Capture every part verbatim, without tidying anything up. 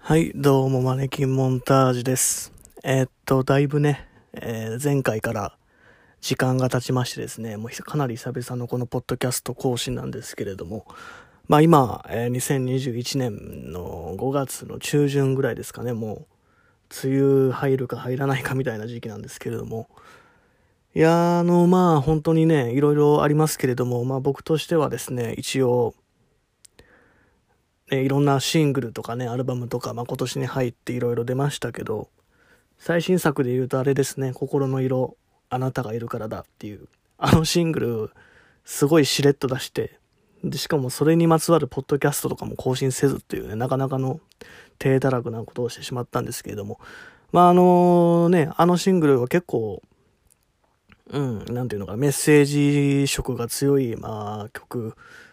はい、どうも、マネキンモンタージュです。えーっと、だいぶね、えー前回から時間が経ちましてですね、もうかなり久々のこのポッドキャスト更新なんですけれども、まあ今、えーにせんにじゅういちねんのごがつの中旬ぐらいですかね、もう、梅雨入るか入らないかみたいな時期なんですけれども、いやー、あの、まあ本当にね、いろいろありますけれども、まあ僕としてはですね、一応、ね、いろんなシングルとかね、アルバムとか、まあ、今年に入っていろいろ出ましたけど、最新作で言うとあれですね、心の色、あなたがいるからだっていう、あのシングル、すごいしれっと出して、で、しかもそれにまつわるポッドキャストとかも更新せずっていうね、なかなかの低たらくなことをしてしまったんですけれども、まああのね、あのシングルは結構、うん、なんていうのかな、メッセージ色が強い、まあ曲、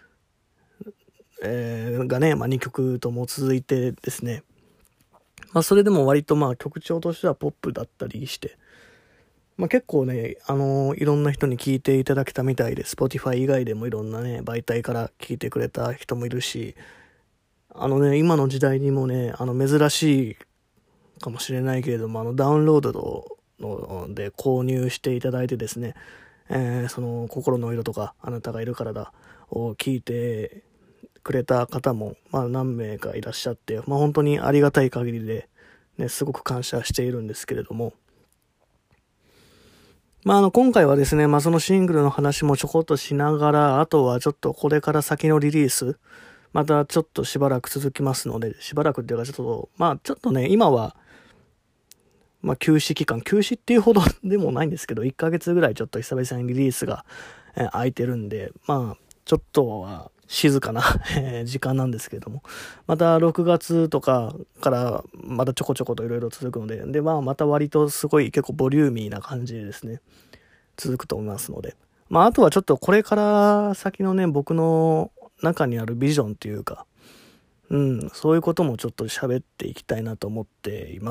えーがね、まあにきょくとも続いてですね、まあそれでも割とまあ曲調としてはポップだったりして、まあ結構ね、あのーいろんな人に聞いていただけたみたいで、Spotify 以外でもいろんなね、媒体から聞いてくれた人もいるし、あのね、今の時代にもね、あの珍しいかもしれないけれども、あのダウンロードので購入していただいてですね、えーその心の色とかあなたがいるからだを聞いてくれた方も、まあ、何名かいらっしゃって、まあ、本当にありがたい限りで、ね、すごく感謝しているんですけれども、まあ、あの今回はですね、まあ、そのシングルの話もちょこっとしながら、あとはちょっとこれから先のリリース、またちょっとしばらく続きますので、しばらくっていうかちょっと、まあちょっとね、今は、まあ休止期間、休止っていうほどでもないんですけど、いっかげつぐらいちょっと久々にリリースが、えー空いてるんで、まあちょっとは静かな時間なんですけども、またろくがつとかからまたちょこちょこといろいろ続くので、で、まあまた割とすごい結構ボリューミーな感じでですね、続くと思いますので、まああとはちょっとこれから先のね、僕の中にあるビジョンっていうか、うん、そういうこともちょっと喋っていきたいなと思っています。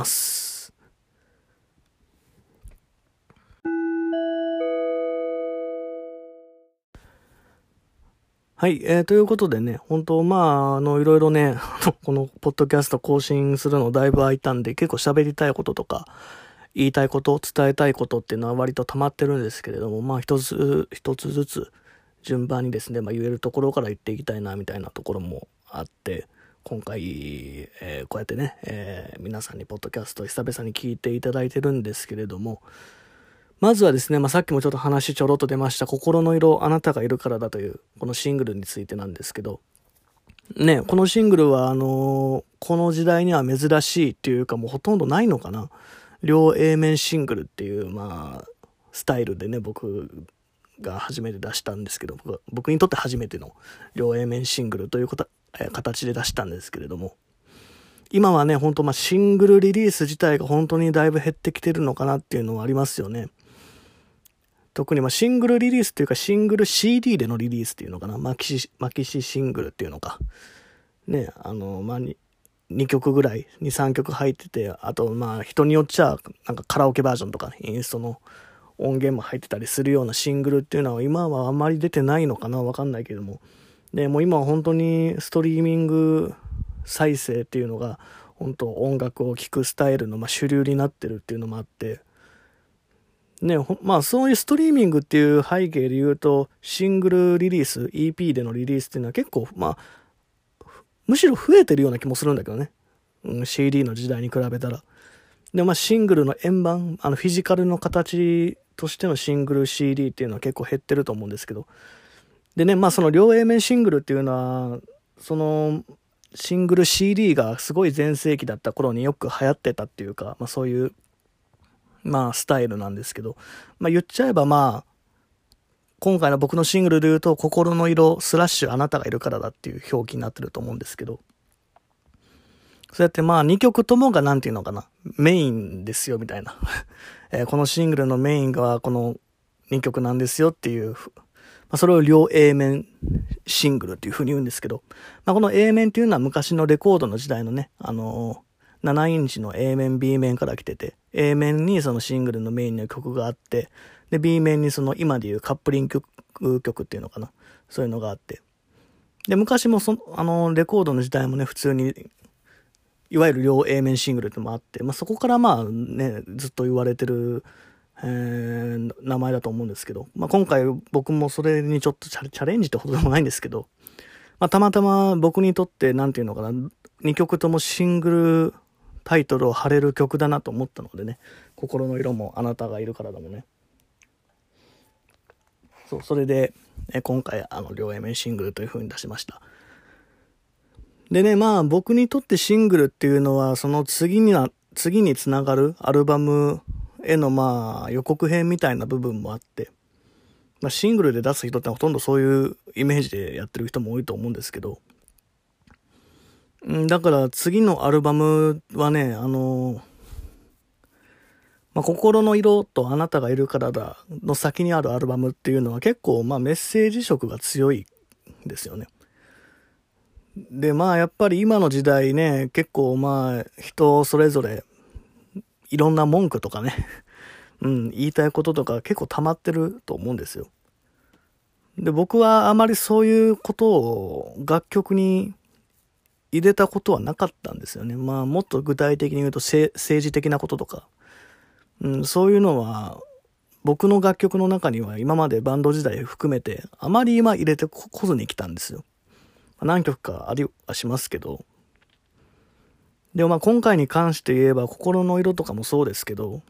はい、えー、ということでね、本当まあ、あの、いろいろね、このポッドキャスト更新するのだいぶ空いたんで、結構喋りたいこととか、言いたいこと、伝えたいことっていうのは割と溜まってるんですけれども、まあ一つ、一つずつ順番にですね、まあ言えるところから言っていきたいな、みたいなところもあって、今回、えーこうやってね、えー皆さんにポッドキャスト久々に聞いていただいてるんですけれども、まずはですね、まあ、さっきもちょっと話ちょろっと出ました、心の色あなたがいるからだという、このシングルについてなんですけど、ね、このシングルは、あのーこの時代には珍しいっていうか、もうほとんどないのかな。両 A 面シングルっていう、まあ、スタイルでね、僕が初めて出したんですけど、僕僕にとって初めての両 A 面シングルということ、えー形で出したんですけれども、今はね、ほんとまあシングルリリース自体が本当にだいぶ減ってきてるのかなっていうのはありますよね。特にまあシングルリリースっていうかシングル シーディー でのリリースっていうのかな。マキシ、マキシシングルっていうのか。ね、あの、まあに、にきょくぐらい、に、さんきょく入ってて、あとまあ人によっちゃ、なんかカラオケバージョンとか、ね、インストの音源も入ってたりするようなシングルっていうのは今はあんまり出てないのかな、わかんないけども。で、もう今は本当にストリーミング再生っていうのが、本当音楽を聴くスタイルのまあ主流になってるっていうのもあって、ね、まあそういうストリーミングっていう背景で言うと、シングルリリース、イーピー でのリリースっていうのは結構、まあ、むしろ増えてるような気もするんだけどね。うん、シーディー の時代に比べたら。で、まあシングルの円盤、あのフィジカルの形としてのシングル シーディー っていうのは結構減ってると思うんですけど。でね、まあその両 A 面シングルっていうのは、その、シングル シーディー がすごい全盛期だった頃によく流行ってたっていうか、まあそういうまあスタイルなんですけど、まあ言っちゃえばまあ、今回の僕のシングルで言うと、心の色スラッシュあなたがいるからだっていう表記になってると思うんですけど、そうやってまあにきょくともがなんていうのかな、メインですよみたいな、えーこのシングルのメインがこのにきょくなんですよっていう、まあ、それを両 A 面シングルっていう風に言うんですけど、まあ、この A 面っていうのは昔のレコードの時代のね、あのーななインチの A 面 B 面から来てて、A 面にそのシングルのメインの曲があって、で B 面にその今でいうカップリング曲、曲っていうのかな、そういうのがあって、で昔もそのあのレコードの時代もね、普通にいわゆる両 A 面シングルってのもあって、まあ、そこからまあね、ずっと言われてる、えー、名前だと思うんですけど、まあ、今回僕もそれにちょっとチャレ、チャレンジってほどでもないんですけど、まあ、たまたま僕にとってなんていうのかな、にきょくともシングルタイトルを貼れる曲だなと思ったのでね、心の色もあなたがいるからだもんね。そう、それで、え今回あの両 A 面シングルという風に出しました。でね、まあ僕にとってシングルっていうのはその次にな、次につながるアルバムへのまあ予告編みたいな部分もあって、まあ、シングルで出す人ってほとんどそういうイメージでやってる人も多いと思うんですけど、だから次のアルバムはね、あの、まあ、心の色とあなたがいるからだの先にあるアルバムっていうのは結構まあメッセージ色が強いんですよね。で、まあやっぱり今の時代ね、結構まあ人それぞれいろんな文句とかね、うん、言いたいこととか結構溜まってると思うんですよ。で、僕はあまりそういうことを楽曲に入れたことはなかったんですよね。まあもっと具体的に言うと政治的なこととか、うん、そういうのは僕の楽曲の中には今までバンド時代含めてあまり今入れてこずに来たんですよ。何曲かありはしますけど。でもまあ今回に関して言えば心の色とかもそうですけど、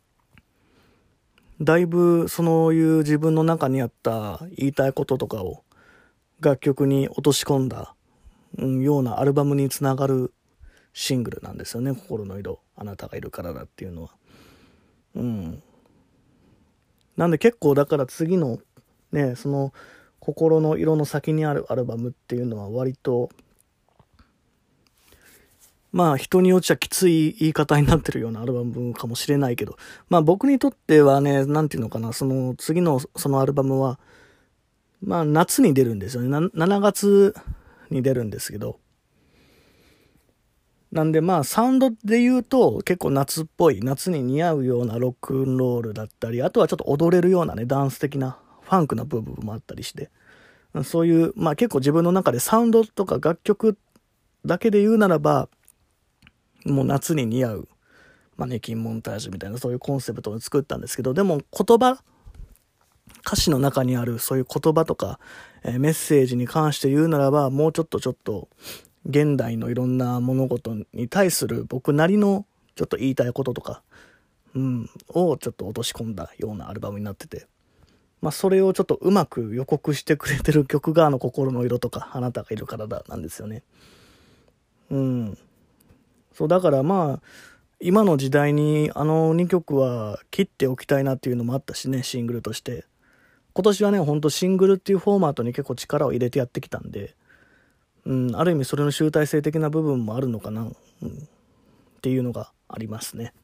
だいぶそういう自分の中にあった言いたいこととかを楽曲に落とし込んだ、うん、ようなアルバムにつながるシングルなんですよね。心の色、あなたがいるからだっていうのは。うん。なんで結構だから次のね、その心の色の先にあるアルバムっていうのは割とまあ人によっちゃきつい言い方になってるようなアルバムかもしれないけど、まあ僕にとってはね、なんていうのかな、その次のそのアルバムはまあ夏に出るんですよね。なしがつに出るんですけど、なんでまあサウンドで言うと結構夏っぽい、夏に似合うようなロックンロールだったり、あとはちょっと踊れるようなね、ダンス的なファンクな部分もあったりして、そういうまあ結構自分の中でサウンドとか楽曲だけで言うならば、もう夏に似合うマネキンモンタージュみたいなそういうコンセプトを作ったんですけど、でも言葉、歌詞の中にあるそういう言葉とか、えー、メッセージに関して言うならば、もうちょっとちょっと現代のいろんな物事に対する僕なりのちょっと言いたいこととか、うん、をちょっと落とし込んだようなアルバムになってて、まあそれをちょっとうまく予告してくれてる曲があの心の色とかあなたがいるからだなんですよね。うん。そうだからまあ今の時代にあのにきょくは切っておきたいなっていうのもあったしね、シングルとして今年はね、ほんとシングルっていうフォーマットに結構力を入れてやってきたんで、うん、ある意味それの集大成的な部分もあるのかな、うん、っていうのがありますね。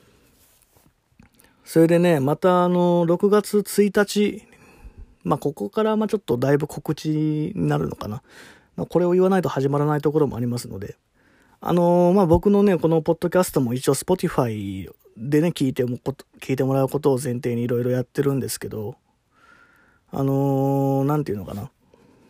それでね、またあのろくがつついたち、まあここからまあちょっとだいぶ告知になるのかな、まあ、これを言わないと始まらないところもありますので、あのー、まあ僕のねこのポッドキャストも一応 Spotify でね聞いても聞いてもらうことを前提にいろいろやってるんですけど、あのー、なんていうのかな、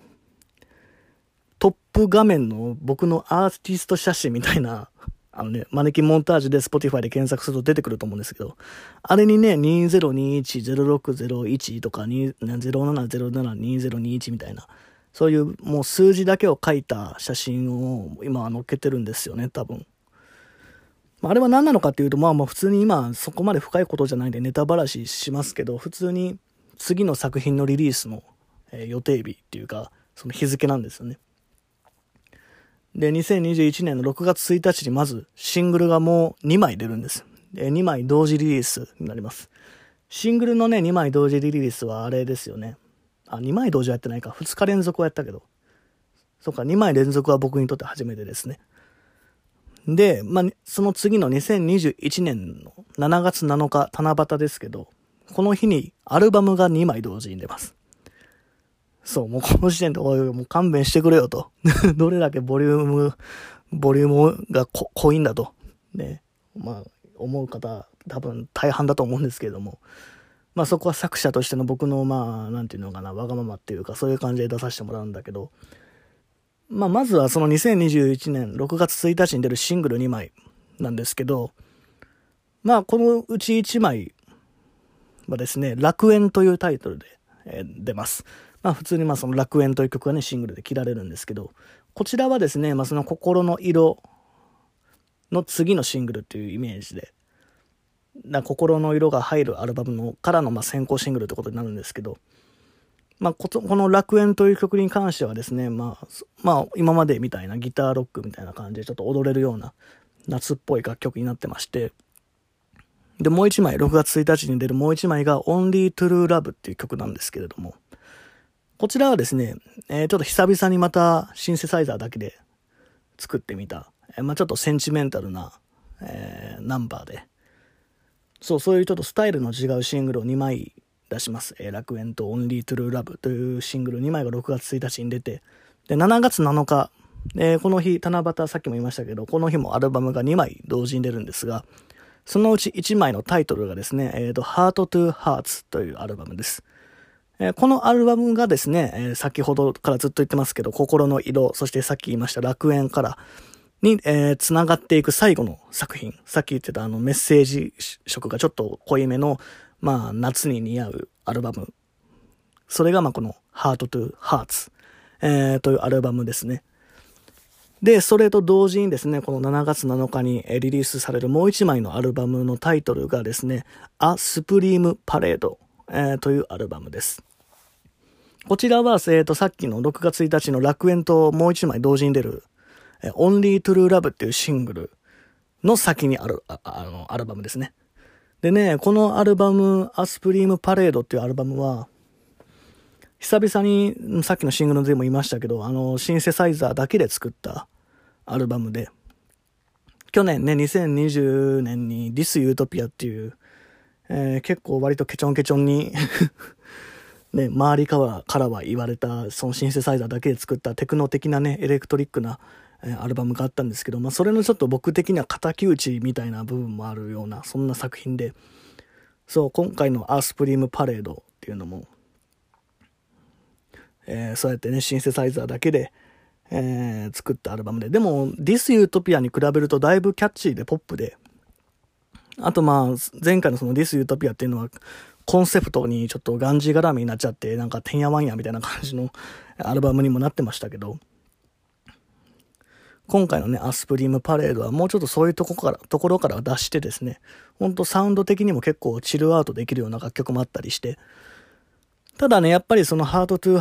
トップ画面の僕のアーティスト写真みたいな、あのね、マネキンモンタージュで Spotify で検索すると出てくると思うんですけど、あれにね、にせんにじゅういち ゼロろくゼロいちとかゼロななゼロななにせんにじゅういちみたいな、そういうもう数字だけを書いた写真を今載っけてるんですよね、多分。あれは何なのかっていうと、まあまあ普通に今そこまで深いことじゃないんでネタばらししますけど、普通に次の作品のリリースの予定日っていうか、その日付なんですよね。で、にせんにじゅういちねんのろくがつついたちにまずシングルがもうにまい出るんです。で、にまい同時リリースになります。シングルのね、にまい同時リリースはあれですよね。あ、にまい同時はやってないか。ふつか連続はやったけど。そうか、にまい連続は僕にとって初めてですね。で、まあ、その次のにせんにじゅういちねんのしちがつなのか、七夕ですけど、この日にアルバムがにまい同時に出ます。そう、もうこの時点で、おいおい、もう勘弁してくれよと。どれだけボリューム、ボリュームがこ濃いんだと。ね。まあ、思う方、多分大半だと思うんですけれども。まあそこは作者としての僕の、まあ、なんていうのかな、わがままっていうか、そういう感じで出させてもらうんだけど、 まあ、まずはそのにせんにじゅういちねんろくがつついたちに出るシングルにまいなんですけど、まあ、このうちいちまいはですね、楽園というタイトルで、えー、出ます。まあ、普通にまあその楽園という曲はね、シングルで切られるんですけど、こちらはですね、まあ、その心の色の次のシングルというイメージで、な心の色が入るアルバムのからのまあ先行シングルということになるんですけど、まあ、この楽園という曲に関してはですね、まあ、まあ、今までみたいなギターロックみたいな感じでちょっと踊れるような夏っぽい楽曲になってまして、で、もう一枚、ろくがつついたちに出るもう一枚が Only True Love っていう曲なんですけれども、こちらはですね、えー、ちょっと久々にまたシンセサイザーだけで作ってみた、えー、まあちょっとセンチメンタルな、えー、ナンバーで、そう、そういうちょっとスタイルの違うシングルをにまい出します。えー、楽園と Only True Love というシングルにまいがろくがつついたちに出て、で、しちがつなのか、えー、この日、七夕さっきも言いましたけど、この日もアルバムがにまい同時に出るんですが、そのうちいちまいのタイトルがですね、えーと、Heart to Hearts というアルバムです。えー、このアルバムがですね、えー、先ほどからずっと言ってますけど、心の色、そしてさっき言いました楽園からに、えー、繋がっていく最後の作品。さっき言ってたあのメッセージ色がちょっと濃いめの、まあ夏に似合うアルバム。それがまあこの Heart to Hearts、えー、というアルバムですね。で、それと同時にですね、このしちがつなのかにリリースされるもう一枚のアルバムのタイトルがですね、A Supreme Parade、えー、というアルバムです。こちらは、えーと、さっきのろくがつついたちの楽園ともう一枚同時に出る、えー、Only True Love っていうシングルの先にある、あ、あの、アルバムですね。でね、このアルバム、A Supreme Parade っていうアルバムは、久々に、さっきのシングルでも言いましたけど、あの、シンセサイザーだけで作ったアルバムで、去年ね、にせんにじゅうねんに This Utopia っていう、えー、結構割とケチョンケチョンに、ね、周りからは、からは言われた、そのシンセサイザーだけで作ったテクノ的なね、エレクトリックな、えー、アルバムがあったんですけど、まあ、それのちょっと僕的には敵討ちみたいな部分もあるような、そんな作品で、そう、今回の A Supreme Parade っていうのも、えー、そうやってね、シンセサイザーだけで、えー、作ったアルバムで。でも、This Utopia に比べるとだいぶキャッチーでポップで、あとまあ、前回のその This Utopia っていうのは、コンセプトにちょっとがんじがらみになっちゃって、なんかてんやわんやみたいな感じのアルバムにもなってましたけど、今回のね、A Supreme Paradeはもうちょっとそういうとこから、ところから出してですね、ほんとサウンド的にも結構チルアウトできるような楽曲もあったりして、ただね、やっぱりその Heart to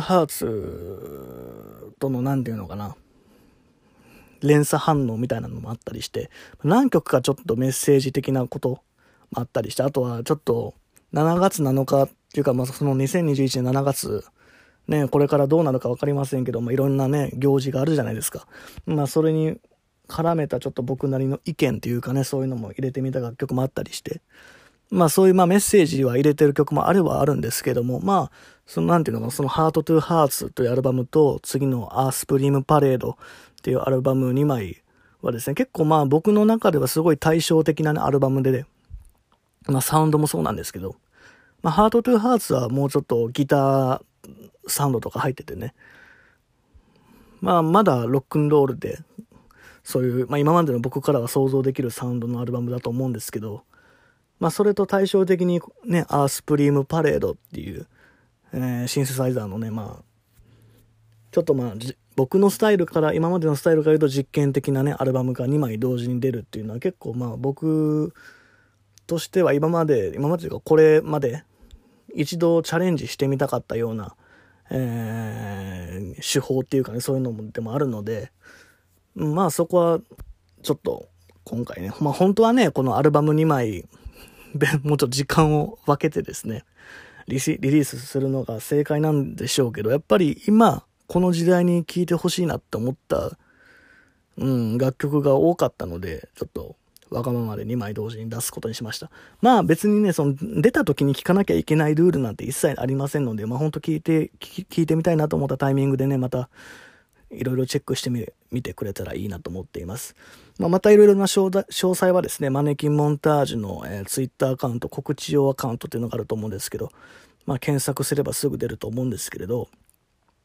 Hearts とのなんていうのかな、連鎖反応みたいなのもあったりして、何曲かちょっとメッセージ的なこともあったりして、あとはちょっとしちがつなのかっていうか、まあそのにせんにじゅういちねんしちがつ、ね、これからどうなるかわかりませんけど、まあいろんなね、行事があるじゃないですか。まあそれに絡めたちょっと僕なりの意見っていうかね、そういうのも入れてみた楽曲もあったりして、まあそういうまあメッセージは入れてる曲もあればあるんですけども、まあ、そのなんていうのかな、その Heart to Hearts というアルバムと次の A Supreme Parade っていうアルバムにまいはですね、結構まあ僕の中ではすごい対照的な、ね、アルバムで、ね、まあサウンドもそうなんですけど、まあ Heart to Hearts はもうちょっとギターサウンドとか入っててね、まあまだロックンロールで、そういう、まあ今までの僕からは想像できるサウンドのアルバムだと思うんですけど、まあそれと対照的にね、A Supreme Parade っていう、えー、シンセサイザーのね、まあ、ちょっとまあ、僕のスタイルから、今までのスタイルから言うと実験的なね、アルバムがにまい同時に出るっていうのは結構まあ僕としては今まで、今までというかこれまで一度チャレンジしてみたかったような、えー、手法っていうかね、そういうのもでもあるので、まあそこはちょっと今回ね、まあ本当はね、このアルバムにまい、もうちょっと時間を分けてですね、リリリースするのが正解なんでしょうけど、やっぱり今、この時代に聴いてほしいなって思った、うん、楽曲が多かったので、ちょっとわがままでにまい同時に出すことにしました。まあ別にね、その出た時に聴かなきゃいけないルールなんて一切ありませんので、まあ本当聴いて、聴いてみたいなと思ったタイミングでね、また、いろいろチェックしてみ見てくれたらいいなと思っています。まあ、またいろいろな詳細はですね、マネキンモンタージュの、えー、ツイッターアカウント、告知用アカウントっていうのがあると思うんですけど、まあ、検索すればすぐ出ると思うんですけれど、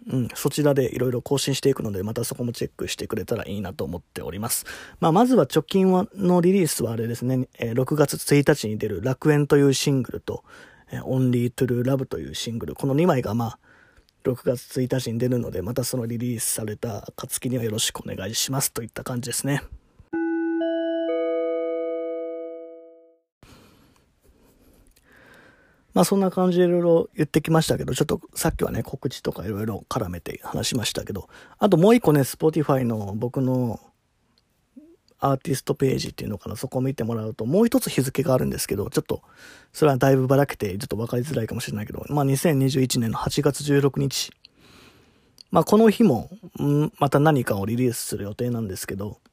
うん、そちらでいろいろ更新していくので、またそこもチェックしてくれたらいいなと思っております。まあ、まずは直近はのリリースはあれですね、えー、ろくがつついたちに出る楽園というシングルと、えー、Only True Love というシングル、このにまいがまあ、ろくがつついたちに出るので、またそのリリースされた暁にはよろしくお願いしますといった感じですね。まあそんな感じでいろいろ言ってきましたけど、ちょっとさっきはね、告知とかいろいろ絡めて話しましたけど、あともう一個ね、Spotify の僕のアーティストページっていうのかな、そこを見てもらうと、もう一つ日付があるんですけど、ちょっと、それはだいぶばらけて、ちょっと分かりづらいかもしれないけど、まあにせんにじゅういちねんのはちがつじゅうろくにち、まあこの日も、んまた何かをリリースする予定なんですけど、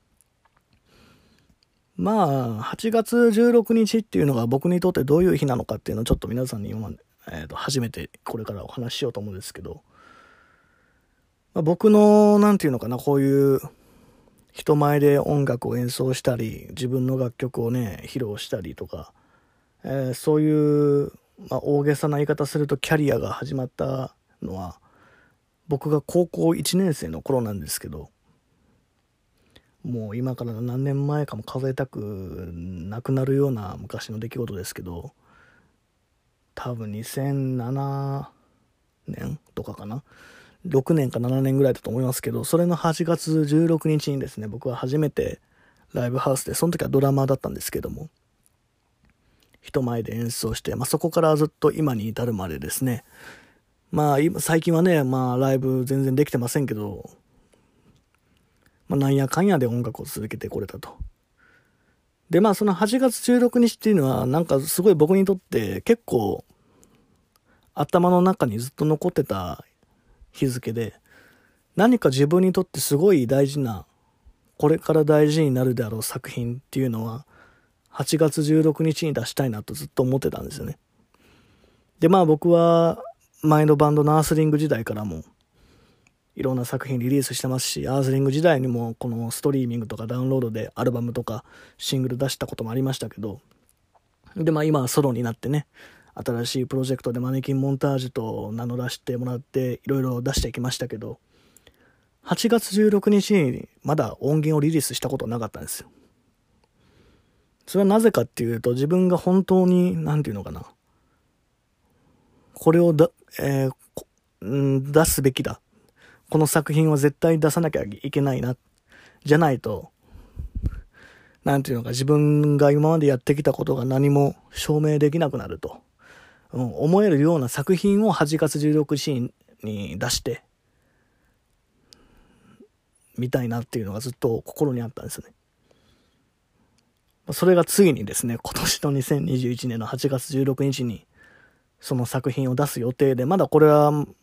まあ、はちがつじゅうろくにちっていうのが僕にとってどういう日なのかっていうのをちょっと皆さんに今、えー、と初めてこれからお話ししようと思うんですけど、まあ、僕の、なんていうのかな、こういう人前で音楽を演奏したり、自分の楽曲をね、披露したりとか、えー、そういう、まあ、大げさな言い方するとキャリアが始まったのは、僕が高校いちねん生の頃なんですけど、もう今から何年前かも数えたくなくなるような昔の出来事ですけど、多分にせんななねんとかかな、ろくねんかななねんぐらいだと思いますけど、それのはちがつじゅうろくにちにですね、僕は初めてライブハウスで、その時はドラマーだったんですけども、人前で演奏して、まあ、そこからずっと今に至るまでですね、まあ最近はね、まあライブ全然できてませんけど、まあ、なんやかんやで音楽を続けてこれたと。で、まあそのはちがつじゅうろくにちっていうのはなんかすごい僕にとって結構頭の中にずっと残ってた日付で、何か自分にとってすごい大事な、これから大事になるであろう作品っていうのははちがつじゅうろくにちに出したいなとずっと思ってたんですよね。で、まあ僕は前のバンドのアースリング時代からもいろんな作品リリースしてますし、アースリング時代にもこのストリーミングとかダウンロードでアルバムとかシングル出したこともありましたけど、でまあ今はソロになってね、新しいプロジェクトでマネキンモンタージュと名乗らせてもらっていろいろ出していきましたけど、はちがつじゅうろくにちにまだ音源をリリースしたことなかったんですよ。それはなぜかっていうと、自分が本当になんていうのかな、これをだ、えー、ん出すべきだ、この作品は絶対出さなきゃいけないな、じゃないと、なんていうのか、自分が今までやってきたことが何も証明できなくなると、うん、思えるような作品をはちがつじゅうろくにちに出してみたいなっていうのがずっと心にあったんですよね。それがついにですね、今年のにせんにじゅういちねんのはちがつじゅうろくにちにその作品を出す予定で、まだこれは、うん、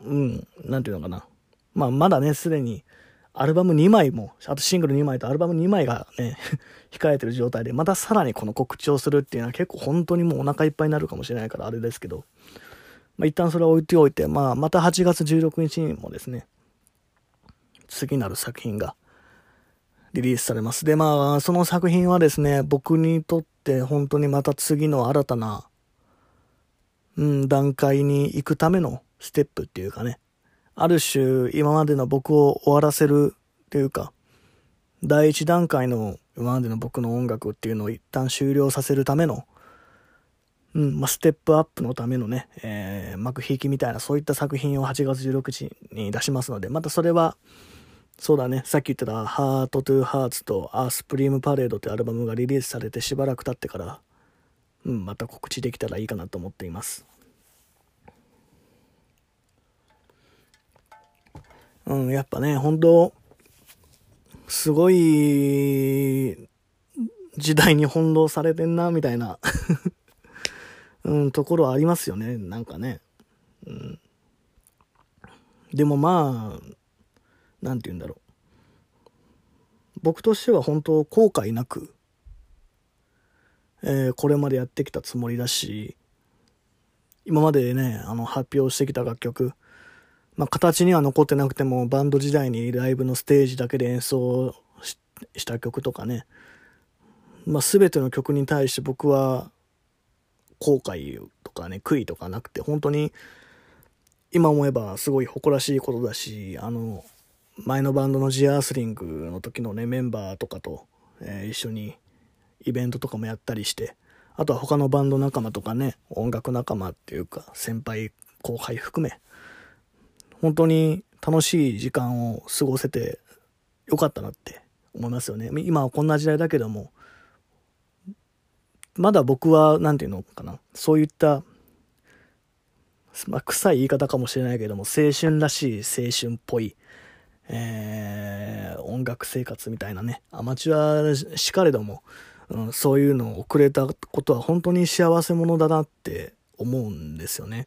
なんていうのかな、まあまだね、すでにアルバムにまいも、あとシングルにまいとアルバムにまいがね、控えてる状態で、またさらにこの告知をするっていうのは結構本当にもうお腹いっぱいになるかもしれないからあれですけど、まあ一旦それは置いておいて、まあまたはちがつじゅうろくにちにもですね、次なる作品がリリースされます。で、まあその作品はですね、僕にとって本当にまた次の新たな、うん、段階に行くためのステップっていうかね、ある種今までの僕を終わらせるというか、第一段階の今までの僕の音楽っていうのを一旦終了させるための、うんまあ、ステップアップのためのね、えー、幕引きみたいなそういった作品をはちがつじゅうろくにちに出しますので、またそれはそうだね、さっき言ってたハートトゥーハーツとアースプリームパレードってアルバムがリリースされてしばらく経ってから、うん、また告知できたらいいかなと思っています。うん、やっぱね、本当すごい時代に翻弄されてんなみたいな、うん、ところありますよね、なんかね。うん、でもまあ、なんて言うんだろう。僕としては本当後悔なく、えー、これまでやってきたつもりだし、今までね、あの発表してきた楽曲、まあ、形には残ってなくてもバンド時代にライブのステージだけで演奏 し, した曲とかね、まあ、全ての曲に対して僕は後悔とかね悔いとかなくて、本当に今思えばすごい誇らしいことだし、あの、前のバンドのジアースリングの時のね、メンバーとかと、えー一緒にイベントとかもやったりして、あとは他のバンド仲間とかね、音楽仲間っていうか、先輩、後輩含め、本当に楽しい時間を過ごせてよかったなって思いますよね。今はこんな時代だけども、まだ僕は、なんていうのかな、そういった、まあ、臭い言い方かもしれないけども、青春らしい青春っぽい、えー、音楽生活みたいなね、アマチュアしかれども、うん、そういうのを送れたことは本当に幸せ者だなって思うんですよね。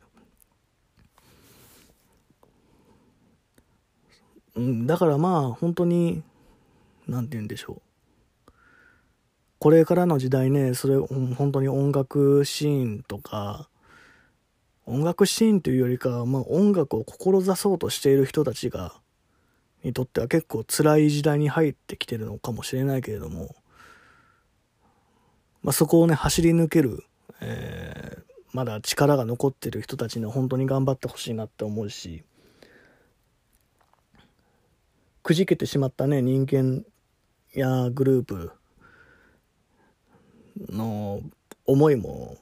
うん、だからまあ本当に、なんて言うんでしょう。これからの時代ね、それ、うん本当に音楽シーンとか、音楽シーンというよりか、まあ音楽を志そうとしている人たちが、にとっては結構辛い時代に入ってきてるのかもしれないけれども、まあそこをね、走り抜ける、えーまだ力が残ってる人たちには本当に頑張ってほしいなって思うし、くじけてしまったね、人間やグループの思いも、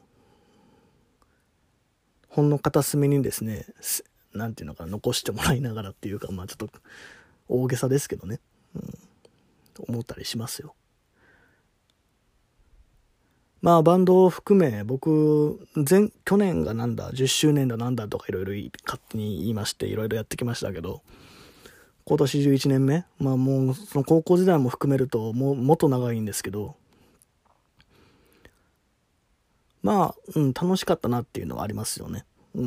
ほんの片隅にですね、すなんていうのかな、残してもらいながらっていうか、まあちょっと大げさですけどね、うん、思ったりしますよ。まあバンドを含め、僕、前、去年がなんだ、じゅっしゅうねんだなんだとかいろいろ勝手に言いまして、いろいろやってきましたけど、今年じゅういちねんめ、まあもうその高校時代も含めると、もうもっと長いんですけど、まあ、うん、楽しかったなっていうのはありますよね。うん。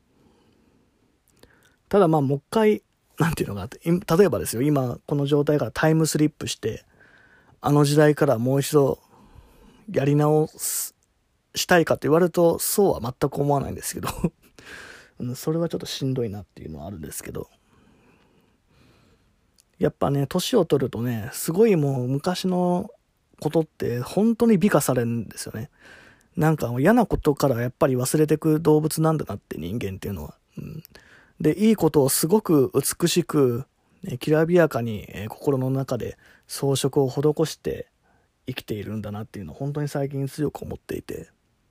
ただまあもう一回、なんていうのがあって、い例えばですよ、今この状態からタイムスリップして、あの時代からもう一度やり直す、したいかって言われると、そうは全く思わないんですけど、うん、それはちょっとしんどいなっていうのはあるんですけど、やっぱね、年を取るとね、すごいもう昔のことって本当に美化されるんですよね。なんか嫌なことからやっぱり忘れてく動物なんだなって人間っていうのは。うん、で、いいことをすごく美しく、ね、きらびやかに、えー心の中で装飾を施して生きているんだなっていうのを本当に最近強く思っていて。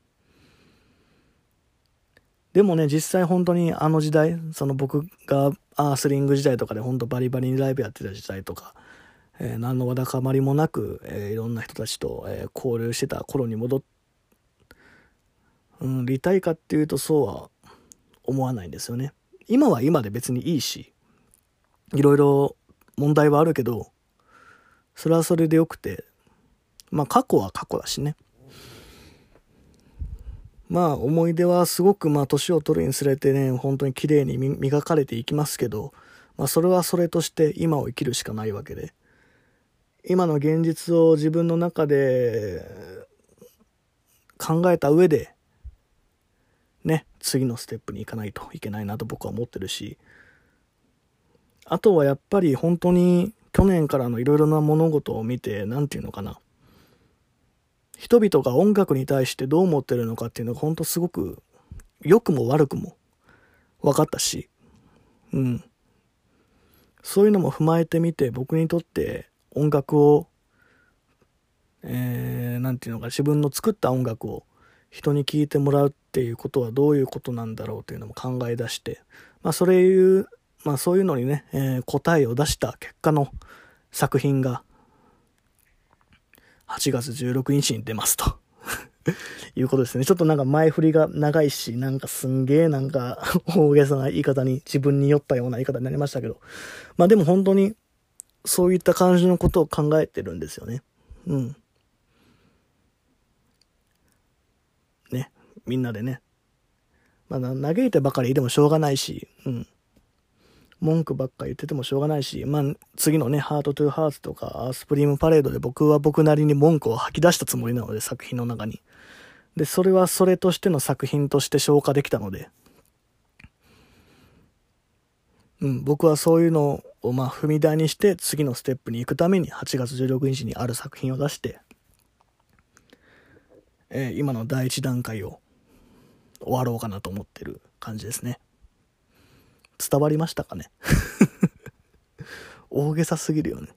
でもね、実際本当にあの時代、その僕がアースリング時代とかで本当バリバリにライブやってた時代とか、えー何のわだかまりもなく、えーいろんな人たちと、えー交流してた頃に戻っ、うん、りたいかっていうとそうは思わないんですよね。今は今で別にいいし、いろいろ問題はあるけど、それはそれでよくて、まあ過去は過去だしね。まあ思い出はすごくまあ年を取るにつれてね、本当に綺麗に磨かれていきますけど、まあそれはそれとして今を生きるしかないわけで、今の現実を自分の中で考えた上で、ね、次のステップに行かないといけないなと僕は思ってるし、あとはやっぱり本当に去年からのいろいろな物事を見て、なんていうのかな、人々が音楽に対してどう思ってるのかっていうのが本当すごく良くも悪くも分かったし、うん。そういうのも踏まえてみて、僕にとって音楽を、えー、なんていうのか、自分の作った音楽を人に聴いてもらうっていうことはどういうことなんだろうっていうのも考え出して、まあそれいう、まあそういうのにね、えー答えを出した結果の作品がはちがつじゅうろくにちに出ますと。いうことですね。ちょっとなんか前振りが長いし、なんかすんげえなんか大げさな言い方に、自分に酔ったような言い方になりましたけど。まあでも本当にそういった感じのことを考えてるんですよね。うん。ね。みんなでね。まあ嘆いてばかりでもしょうがないし、うん。文句ばっか言っててもしょうがないし、まあ次のね、ハートトゥーハーツとか、スプリームパレードで僕は僕なりに文句を吐き出したつもりなので、作品の中に。で、それはそれとしての作品として消化できたので、うん、僕はそういうのをまあ踏み台にして次のステップに行くためにはちがつじゅうろくにちにある作品を出して、えー今の第一段階を終わろうかなと思ってる感じですね。 伝わりましたかね大げさすぎるよね。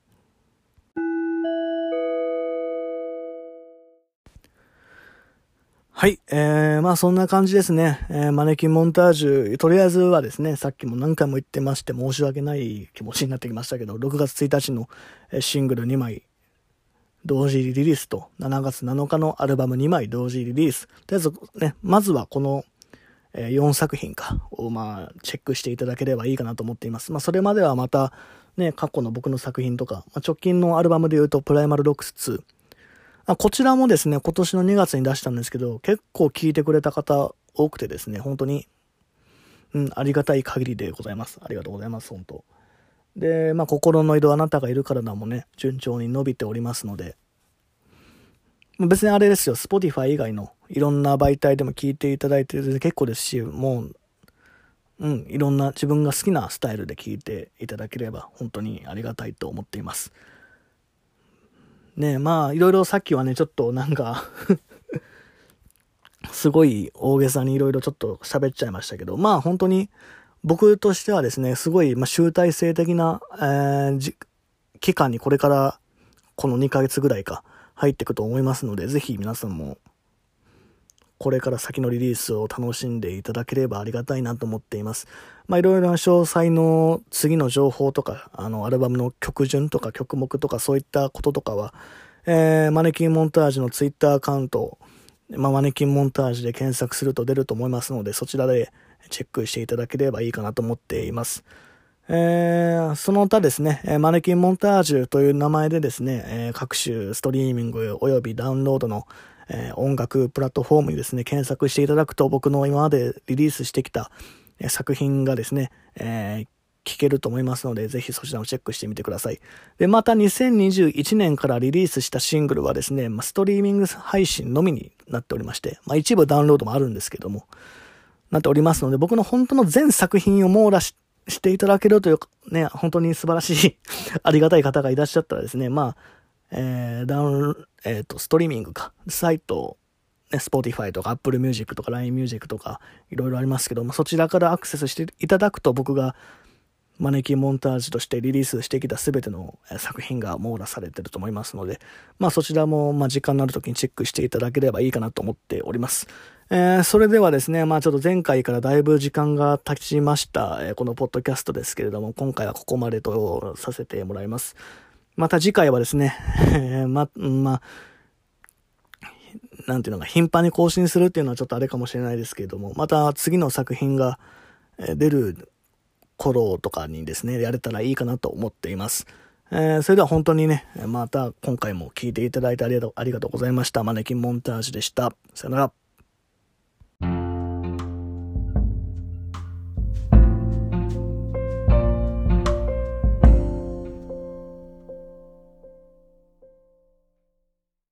はい。えー、まあそんな感じですね。えー、マネキンモンタージュ、とりあえずはですね、さっきも何回も言ってまして申し訳ない気持ちになってきましたけど、ろくがつついたちのシングルにまい同時リリースと、しちがつなのかのアルバムにまい同時リリース。とりあえずね、まずはこのよんさく品かをまあチェックしていただければいいかなと思っています。まあそれまではまたね、過去の僕の作品とか、まあ、直近のアルバムで言うとプライマルロックスツー、あこちらもですね、今年のにがつに出したんですけど、結構聴いてくれた方多くてですね、本当に、うん、ありがたい限りでございます。ありがとうございます、本当。で、まあ、心の色あなたがいるからだもね、順調に伸びておりますので、別にあれですよ、Spotify 以外のいろんな媒体でも聴いていただいて結構ですし、もう、うん、いろんな自分が好きなスタイルで聴いていただければ本当にありがたいと思っています。ね、まあいろいろさっきはねちょっとなんかすごい大げさにいろいろちょっと喋っちゃいましたけど、まあ本当に僕としてはですね、すごいまあ集大成的な、えー、じ期間にこれからこのにかげつぐらいか入っていくと思いますので、ぜひ皆さんもこれから先のリリースを楽しんでいただければありがたいなと思っています。まあいろいろな詳細の次の情報とか、あのアルバムの曲順とか曲目とかそういったこととかは、えー、マネキンモンタージュのツイッターアカウント、まあ、マネキンモンタージュで検索すると出ると思いますので、そちらでチェックしていただければいいかなと思っています。えー、その他ですね、マネキンモンタージュという名前でですね、えー、各種ストリーミングおよびダウンロードのえー、音楽プラットフォームにですね、検索していただくと僕の今までリリースしてきた、えー、作品がですね、えー、聞けると思いますので、ぜひそちらをチェックしてみてください。で、またにせんにじゅういちねんからリリースしたシングルはですね、まあ、ストリーミング配信のみになっておりまして、まあ、一部ダウンロードもあるんですけども、なっておりますので、僕の本当の全作品を網羅ししていただけるというね、本当に素晴らしいありがたい方がいらっしゃったらですね、まあ、えー、ダウン、えっと、ストリーミングか、サイト、ね、Spotify とか Apple Music とか ライン Music とか、いろいろありますけども、そちらからアクセスしていただくと僕がマネキンモンタージュとしてリリースしてきたすべての作品が網羅されていると思いますので、まあそちらも、まあ時間のある時にチェックしていただければいいかなと思っております。えー、それではですね、まあちょっと前回からだいぶ時間が経ちました、えー、このポッドキャストですけれども、今回はここまでとさせてもらいます。また次回はですね、ま、ま、なんていうのか、頻繁に更新するっていうのはちょっとあれかもしれないですけれども、また次の作品が出る頃とかにですね、やれたらいいかなと思っています。えー、それでは本当にね、また今回も聞いていただいてありがとう、ありがとうございました。マネキンモンタージュでした。さよなら。